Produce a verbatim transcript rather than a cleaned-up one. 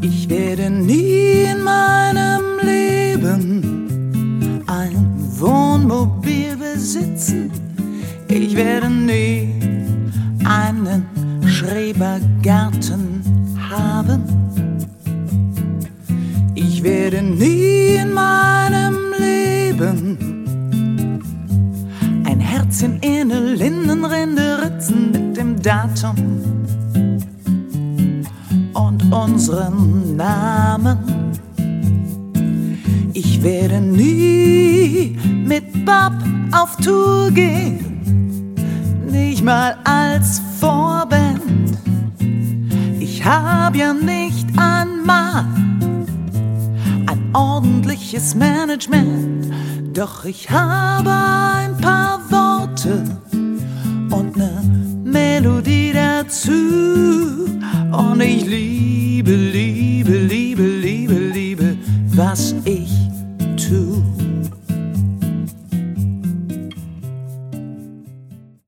Ich werde nie in meinem Leben ein Wohnmobil besitzen. Ich werde nie einen Schrebergarten haben. Ich werde nie in meinem Leben ein Herzchen in eine Linnenrinde ritzen mit dem Datum und unseren Namen. Ich werde nie mit Bob auf Tour gehen, nicht mal als Vorband. Ich hab ja nicht einmal ein ordentliches Management, doch ich habe ein paar Worte und ne Melodie dazu. Und ich liebe, liebe, liebe, liebe, liebe, was ich tu.